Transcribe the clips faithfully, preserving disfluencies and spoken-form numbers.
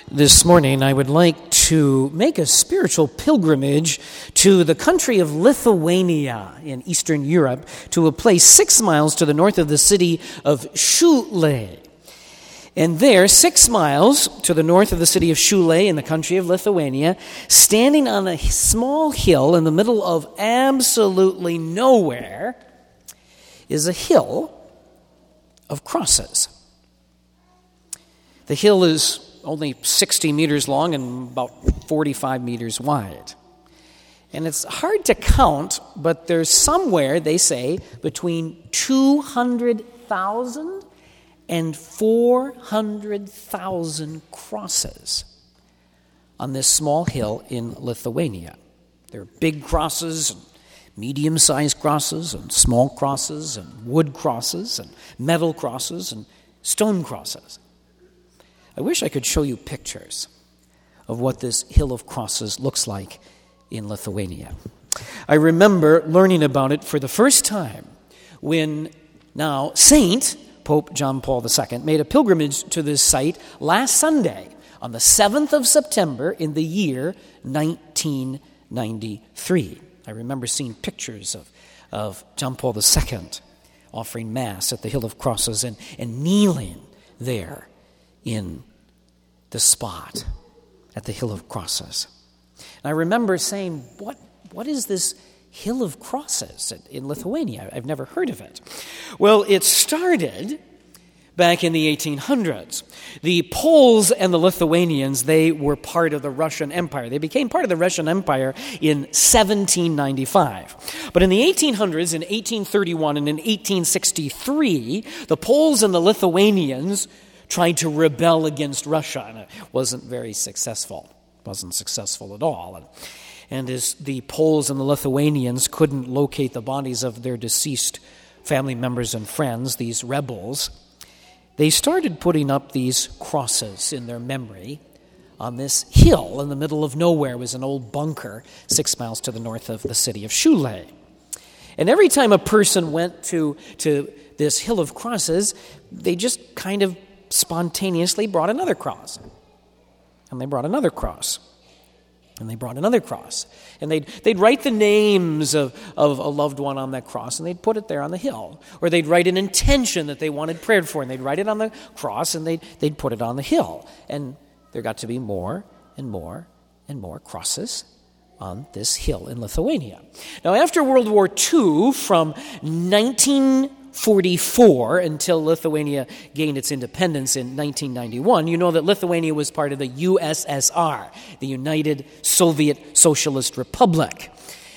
This morning, I would like to make a spiritual pilgrimage to the country of Lithuania in Eastern Europe, to a place six miles to the north of the city of Šiauliai. And there, six miles to the north of the city of Šiauliai in the country of Lithuania, standing on a small hill in the middle of absolutely nowhere, is a hill of crosses. The hill is only sixty meters long and about forty-five meters wide. And it's hard to count, but there's somewhere, they say, between two hundred thousand and four hundred thousand crosses on this small hill in Lithuania. There are big crosses, and medium-sized crosses, and small crosses, and wood crosses, and metal crosses, and stone crosses. I wish I could show you pictures of what this hill of crosses looks like in Lithuania. I remember learning about it for the first time when now Saint Pope John Paul the Second made a pilgrimage to this site last Sunday on the seventh of September in the year nineteen ninety-three. I remember seeing pictures of, of John Paul the Second offering Mass at the Hill of Crosses and, and kneeling there in the spot at the Hill of Crosses. And I remember saying, what, what is this Hill of Crosses in Lithuania? I've never heard of it. Well, it started back in the eighteen hundreds. The Poles and the Lithuanians, they were part of the Russian Empire. They became part of the Russian Empire in seventeen ninety-five. But in the eighteen hundreds, in eighteen thirty-one and in eighteen sixty-three, the Poles and the Lithuanians tried to rebel against Russia, and it wasn't very successful. It wasn't successful at all. And, and as the Poles and the Lithuanians couldn't locate the bodies of their deceased family members and friends, these rebels, they started putting up these crosses in their memory on this hill in the middle of nowhere. It was an old bunker six miles to the north of the city of Šiauliai. And every time a person went to, to this Hill of Crosses, they just kind of spontaneously brought another cross. And they brought another cross. And they brought another cross. And they'd, they'd write the names of, of a loved one on that cross, and they'd put it there on the hill. Or they'd write an intention that they wanted prayed for, and they'd write it on the cross, and they'd, they'd put it on the hill. And there got to be more and more and more crosses on this hill in Lithuania. Now, after World War Two, from nineteen forty-four until Lithuania gained its independence in nineteen ninety-one, you know that Lithuania was part of the U S S R, the United Soviet Socialist Republic.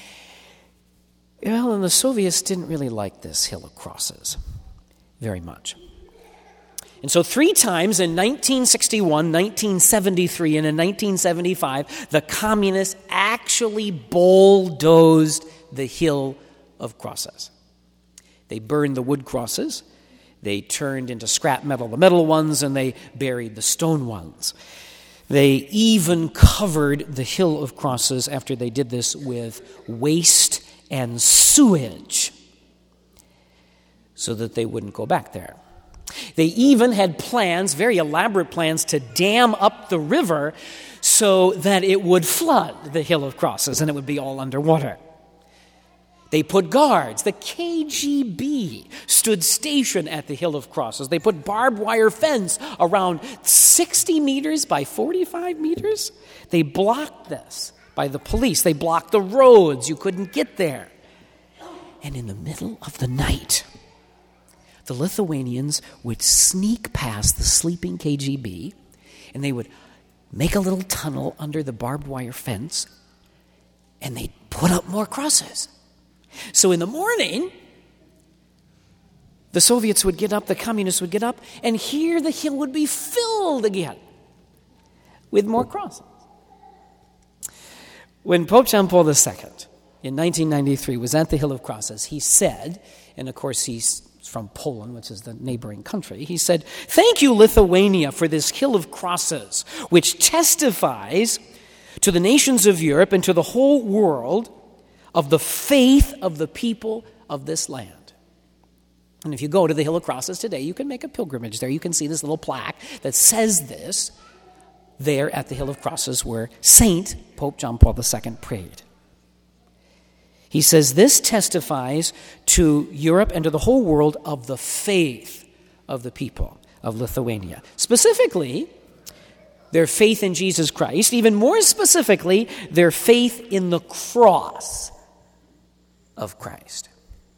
Well, and the Soviets didn't really like this Hill of Crosses very much. And so three times in nineteen sixty-one, nineteen seventy-three, and in nineteen seventy-five, the communists actually bulldozed the Hill of Crosses. They burned the wood crosses, they turned into scrap metal the metal ones, and they buried the stone ones. They even covered the Hill of Crosses after they did this with waste and sewage so that they wouldn't go back there. They even had plans, very elaborate plans, to dam up the river so that it would flood the Hill of Crosses and it would be all underwater. They put guards. The K G B stood stationed at the Hill of Crosses. They put barbed wire fence around sixty meters by forty-five meters. They blocked this by the police. They blocked the roads. You couldn't get there. And in the middle of the night, the Lithuanians would sneak past the sleeping K G B, and they would make a little tunnel under the barbed wire fence, and they'd put up more crosses. So in the morning, the Soviets would get up, the communists would get up, and here the hill would be filled again with more crosses. When Pope John Paul the Second in nineteen ninety-three was at the Hill of Crosses, he said, and of course he's from Poland, which is the neighboring country, he said, "Thank you, Lithuania, for this Hill of Crosses, which testifies to the nations of Europe and to the whole world of the faith of the people of this land." And if you go to the Hill of Crosses today, you can make a pilgrimage there. You can see this little plaque that says this there at the Hill of Crosses where Saint Pope John Paul the Second prayed. He says this testifies to Europe and to the whole world of the faith of the people of Lithuania. Specifically, their faith in Jesus Christ, even more specifically, their faith in the cross of Christ.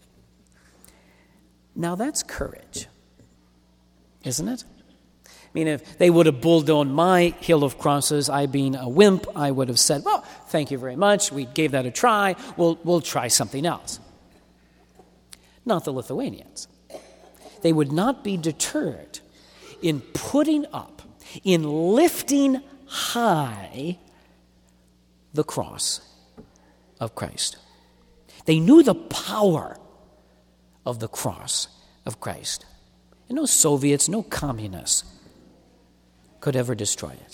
Now that's courage, isn't it? I mean, if they would have bulldozed my Hill of Crosses, I being a wimp, I would have said, well, thank you very much. We gave that a try. We'll, we'll try something else. Not the Lithuanians. They would not be deterred in putting up, in lifting high the cross of Christ. They knew the power of the cross of Christ. And no Soviets, no communists could ever destroy it.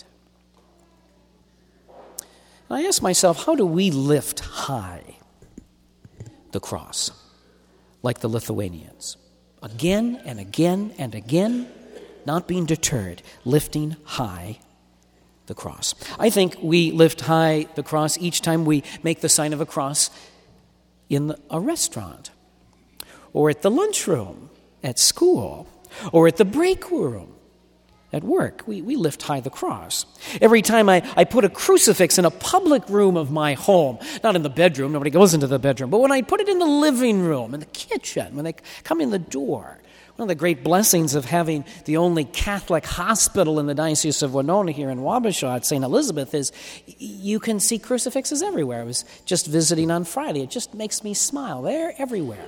And I ask myself, how do we lift high the cross like the Lithuanians? Again and again and again, not being deterred, lifting high the cross. I think we lift high the cross each time we make the sign of a cross in a restaurant, or at the lunchroom, at school, or at the break room, at work. We, we lift high the cross. Every time I, I put a crucifix in a public room of my home, not in the bedroom, nobody goes into the bedroom, but when I put it in the living room, in the kitchen, when they come in the door. One of the great blessings of having the only Catholic hospital in the Diocese of Winona here in Wabasha at Saint Elizabeth is you can see crucifixes everywhere. I was just visiting on Friday. It just makes me smile. They're everywhere.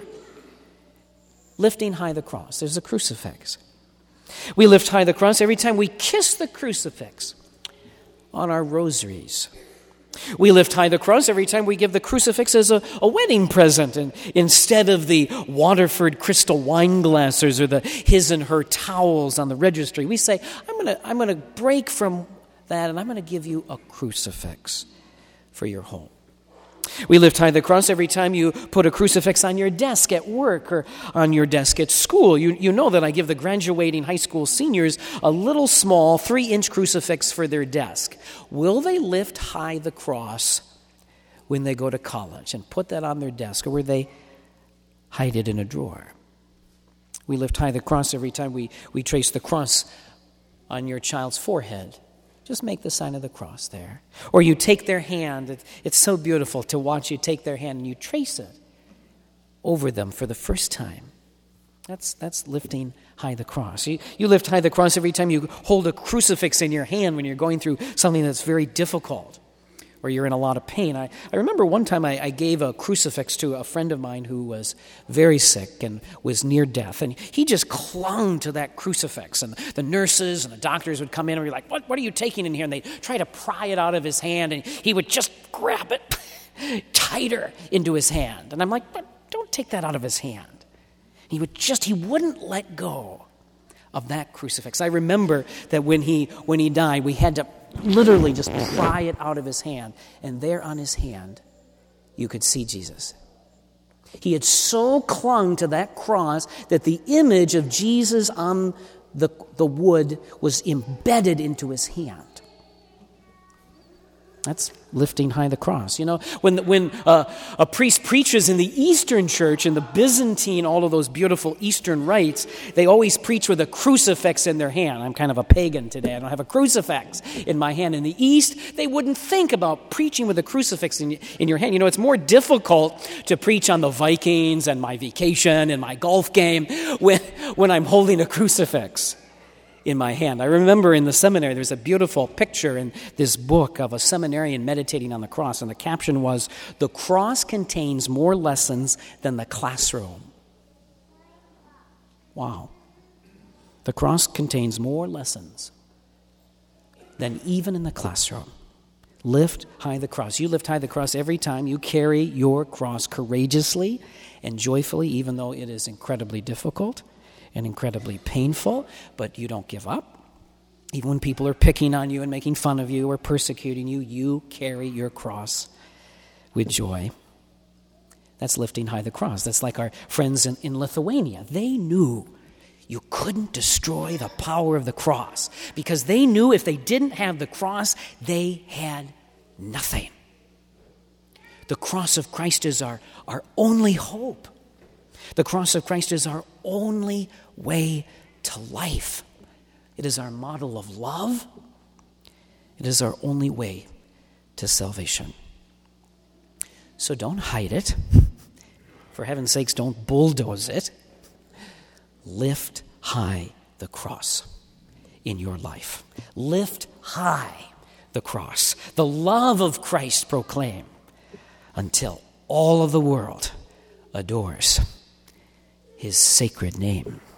Lifting high the cross. There's a crucifix. We lift high the cross every time we kiss the crucifix on our rosaries. We lift high the cross every time we give the crucifix as a, a wedding present, and instead of the Waterford crystal wine glasses or the his and her towels on the registry, we say, I'm going to I'm going to break from that and I'm going to give you a crucifix for your home. We lift high the cross every time you put a crucifix on your desk at work or on your desk at school. You, you know that I give the graduating high school seniors a little small three-inch crucifix for their desk. Will they lift high the cross when they go to college and put that on their desk, or will they hide it in a drawer? We lift high the cross every time we, we trace the cross on your child's forehead. Just make the sign of the cross there. Or you take their hand. It, it's so beautiful to watch you take their hand and you trace it over them for the first time. That's that's lifting high the cross. You, you lift high the cross every time you hold a crucifix in your hand when you're going through something that's very difficult or you're in a lot of pain. I, I remember one time I, I gave a crucifix to a friend of mine who was very sick and was near death. And he just clung to that crucifix. And the nurses and the doctors would come in and be like, what, what are you taking in here? And they'd try to pry it out of his hand. And he would just grab it tighter into his hand. And I'm like, but don't take that out of his hand. He would just, he wouldn't let go of that crucifix. I remember that when he when he died, we had to literally just pry it out of his hand. And there on his hand, you could see Jesus. He had so clung to that cross that the image of Jesus on the, the wood was embedded into his hand. That's lifting high the cross. You know, when when uh, a priest preaches in the Eastern Church, in the Byzantine, all of those beautiful Eastern rites, they always preach with a crucifix in their hand. I'm kind of a pagan today. I don't have a crucifix in my hand. In the East, they wouldn't think about preaching with a crucifix in, in your hand. You know, it's more difficult to preach on the Vikings and my vacation and my golf game when when I'm holding a crucifix in my hand. I remember in the seminary, there's a beautiful picture in this book of a seminarian meditating on the cross, and the caption was, "The cross contains more lessons than the classroom." Wow. The cross contains more lessons than even in the classroom. Lift high the cross. You lift high the cross every time you carry your cross courageously and joyfully, even though it is incredibly difficult and incredibly painful, but you don't give up. Even when people are picking on you and making fun of you or persecuting you, you carry your cross with joy. That's lifting high the cross. That's like our friends in, in Lithuania. They knew you couldn't destroy the power of the cross, because they knew if they didn't have the cross, they had nothing. The cross of Christ is our, our only hope. The cross of Christ is our only way to life. It is our model of love. It is our only way to salvation. So don't hide it. For heaven's sakes, don't bulldoze it. Lift high the cross in your life. Lift high the cross. The love of Christ proclaim until all of the world adores his sacred name.